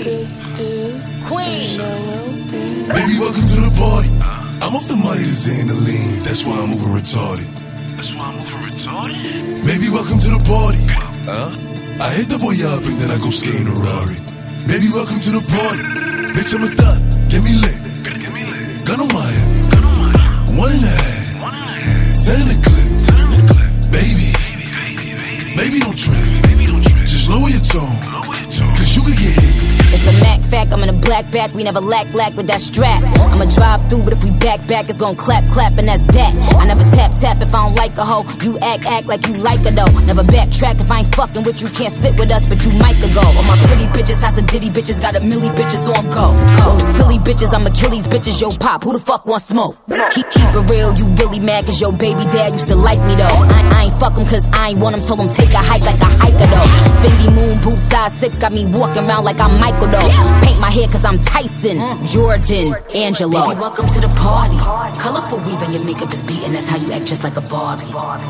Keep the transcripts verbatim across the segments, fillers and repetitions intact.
This is Queen. Baby, welcome to the party. I'm off the money to Xandaline. That's why I'm over retarded. That's why I'm over retarded? Baby, welcome to the party. Huh? I hit the boy up and then I go skating a Rari. Baby, welcome to the party. Bitch, I'm a thot. Get me lit. Get me lit. Gun on my hip. Gun on my hip. One and a half. One and a half. Ten in the clip. Ten in the clip. Baby. Baby, baby, baby. Baby, don't trip. Baby, don't trip. Just lower your tone. Lower your tone. Cause you could get hit. It's a Mac fact, I'm in a black back, we never lack lack with that strap. I'ma drive through, but if we back back, it's gon' clap clap, and that's that. I never tap tap if I don't like a hoe. You act act like you like her though. Never backtrack if I ain't fucking with you, can't sit with us, but you might go. All my pretty bitches, house of ditty bitches, got a milli bitches on go. Those silly bitches, I'm Achilles bitches, yo pop, who the fuck want smoke? Keep keep it real, you really mad cause your baby dad used to like me though. I, I ain't fuck him cause I ain't want him, told him take a hike like a hiker though. Fendi moon boot size six, got me walking around like I'm Michael though. Paint my hair cause I'm Tyson, Jordan, Angelo. Baby, welcome to the party. Colorful weave and your makeup is beating, that's how you act just like a Barbie.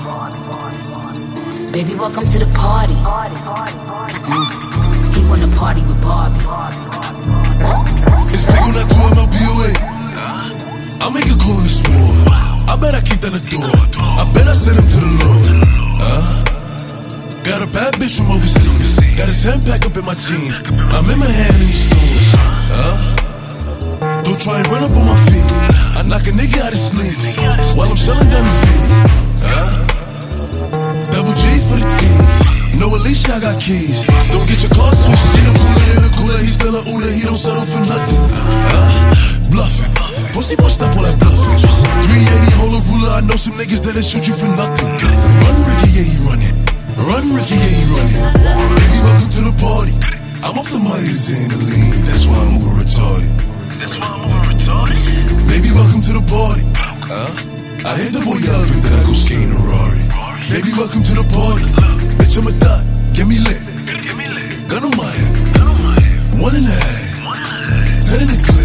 Baby, welcome to the party. Mm. He wanna party with Barbie. It's big on that two M L B O A. I'll make a call in this war. I bet I kicked down the door. I bet I sent him to the Lord. Huh? Got a bad bitch from overseas. Got a ten pack up in my jeans. I'm in my hand in these stores. Huh? Don't try and run up on my feet. I knock a nigga out his sleeves while I'm shelling down his feet. Huh? Double G for the team. No, Alicia, I got keys. Don't get your car switched. She the cooler in the cooler. He still a Uda. He don't settle for nothing. Huh? Bluffing. Pussy boy stop all that bluffing. three eighty, hold a ruler. I know some niggas that'll shoot you for nothing. Run, Ricky, yeah, he running. Run, Ricky, yeah, he running. Baby, welcome to the party. I'm off the money to Xandaline. That's why I'm over retarded. That's why I'm over retarded? Baby, welcome to the party. Huh? I hit the boy up and then I go skating a Rari. Baby, welcome to the party. Bitch, I'm a thot. Get me lit. Get me lit. Gun on my hip. Gun on my hip. One and a half. One and a half. Ten in the clip.